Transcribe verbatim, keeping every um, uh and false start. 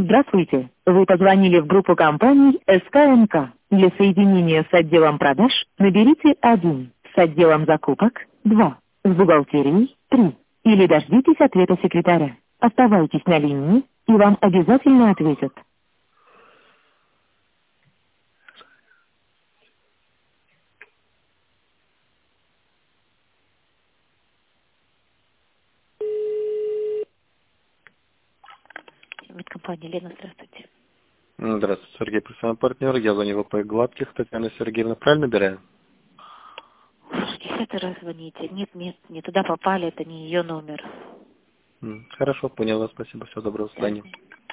Здравствуйте. Вы позвонили в группу компаний эс ка эн ка. Для соединения с отделом продаж наберите один, с отделом закупок два, с бухгалтерией три. Или дождитесь ответа секретаря. Оставайтесь на линии, и вам обязательно ответят. Компания Лена, здравствуйте. Здравствуйте, Сергей, профессиональный партнер. Я звоню в ВП Гладких. Татьяна Сергеевна, правильно набираю? Десятый раз звоните. Нет, нет, не туда попали, это не ее номер. М, Хорошо, поняла. Спасибо. Всего доброго. До свидания.